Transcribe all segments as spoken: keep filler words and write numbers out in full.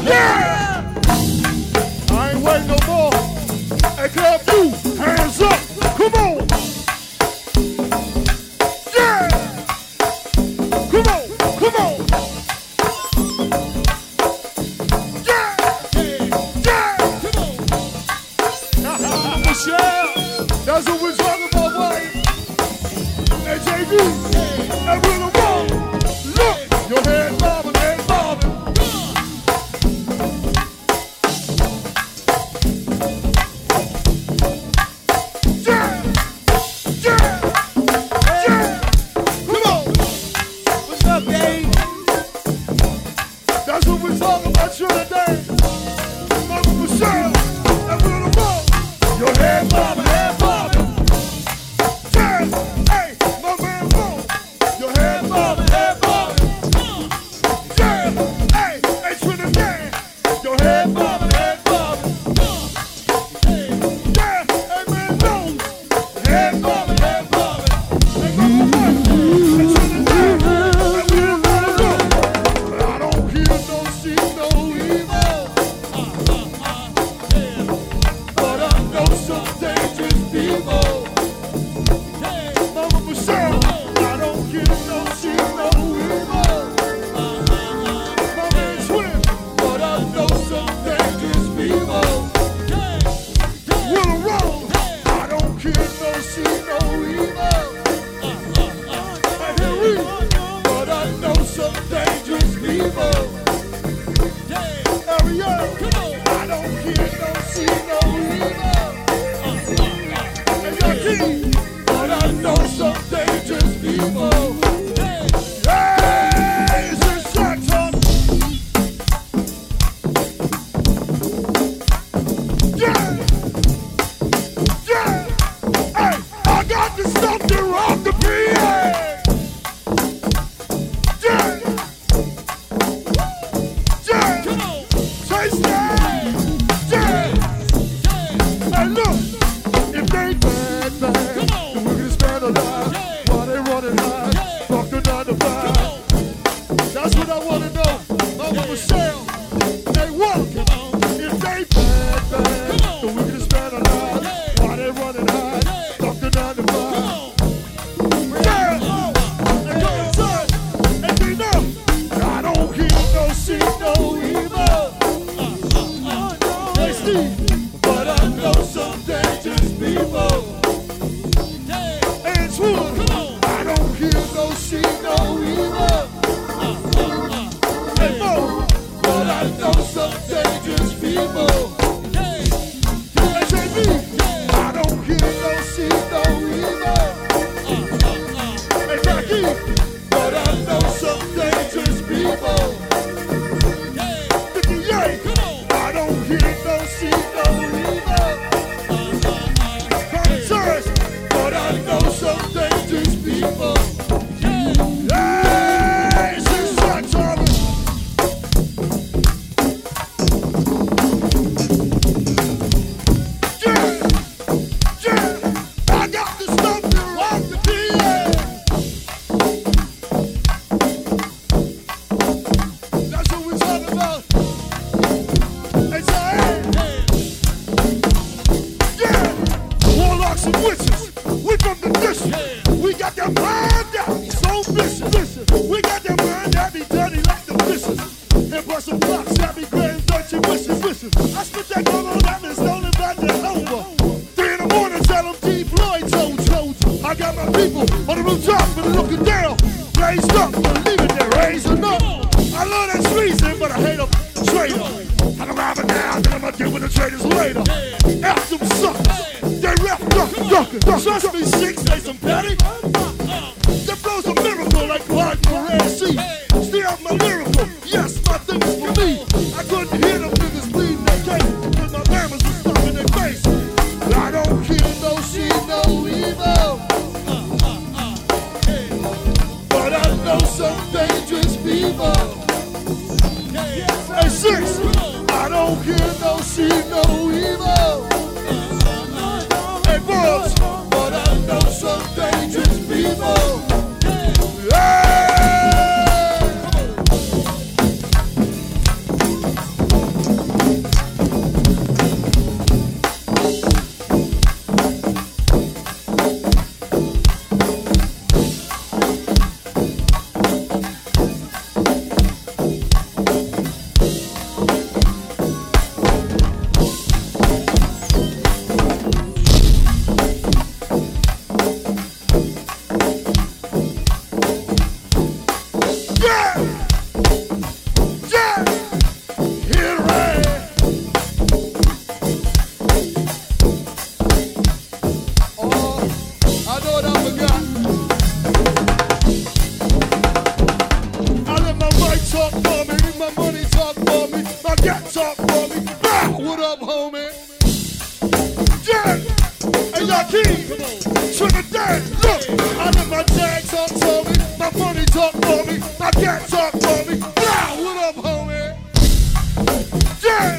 Yeah! I ain't waiting no more. Hey, club, you, hands up. Come on. Yeah! Come on, come on. Yeah! Yeah! Come on. Michelle, that's what we're talking about, boy. Hey, J V, hey, we're the wall. Look, your head bobbing, head bobbing. Yeah! Yeah! Yeah! Come on. What's up, babe? That's what we're talking about you today. Mama Michelle, and we're the wall. Your head bobbing, head bobbing. Yeah! Hey, my man, boom. Your head bobbing, head bobbing. Yeah! Hey, hey, Trinidad. Your head bobbing, head bobbing. Yeah! Hey, man, no. Head bobbing, head bobbing. Hey, Mama Mike. Hey, Trinidad. And we don't wanna know. I don't hear no, see no evil. But I know some dangerous people. Mama Michelle, I don't hear no, see no evil. My man Twin, but I know some dangerous people. Will roll, I don't hear no, see no evil. And Henry, but I know some dangerous people. Ariel, I don't hear no, see no evil. And Yaki, but I know some dangerous people. Hey, it's a shot talk. Yeah, yeah. Hey, I got the stuff to rock the P A. Yeah, yeah. Taste that. Yeah. Hey, look, if they bad, bad, then we're gonna stand alive while they running high. Fuck the nine to five. That's what I wanna know. Mama Michelle, hey, what? If they bad, bad, then we're gonna stand alive while they running high. Fuck the nine to five. Yeah. Hey, go inside. Hey, they know. I don't hear no, see no evil. Hey, Steve, but I know some dangerous people. Hey, Swoon, I don't hear no, see no evil. Hey, Mo, but I know some dangerous people. Hey, J B, I don't hear no, see no evil. Hey, Jackie, but I know some dangerous people. fifty-eight, I don't hear no, see no evil. Concerts, but I know some dangerous people. Hey, it's a shot, Charlie. Yeah, yeah, I got the stuff to rock the P A. That's what we're talking about. Hey, so, hey, yeah, warlocks and witches, we from the district. We got them mind that be so vicious. We got them mind that be dirty like the fishes. And bust some blocks that be grand dirty wishes, wishes. I spit that gun on that and stolen back to over. Three in the morning, tell them D. Floyd told, told you. I got my people on the rooftop and looking down. Raised up, believe it, they're raising up. I love that treason, but I hate them straight up. I'm arriving now, then I'm gonna deal with the traitors later. F them suckers, they left ducking, ducking. Trust me, six, they some petty. That blows a miracle like blood in the Red Sea. Still my lyrical, yes, my thing is for me. I couldn't hear them niggas bleeding their case, cause my mammals was stuck in their face. I don't hear no, see no evil. But I know some dangerous people. Hey, six, I don't hear no, see no evil. Hey, boys, but I know some dangerous people. Hey! talk for me. My cat talk for me. Yeah, what up, homie? Yeah.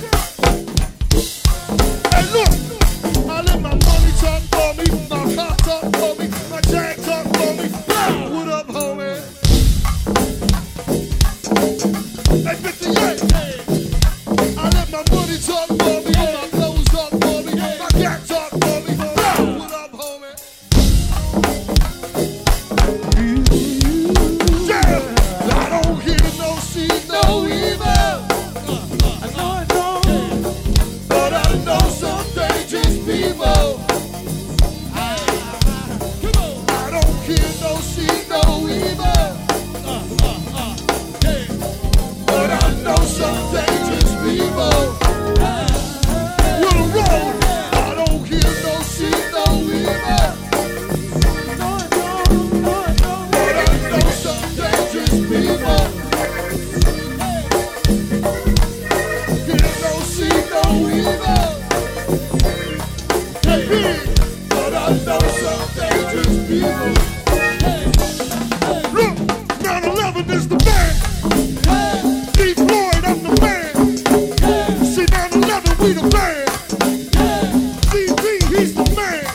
Hey, look. I let my money talk for me. My car talk for me. My jag talk for me. Yeah, what up, homie? Hey, fifty-eight. I let my money talk for me. All my clothes talk for me. My cat talk for me. Yeah, what up, homie? Yeah, I don't hear no, see no evil. I know, I know, but I know some dangerous people. I don't hear no, see no evil. But I know some dangerous people. Will roll. I don't hear no, see no evil. But I know some dangerous people. Hear no, see no evil. Hey, but I know some dangerous people. Look, nine eleven is the man. D. Floyd, I'm the man. See, nine eleven, we the man. C B, he's the man.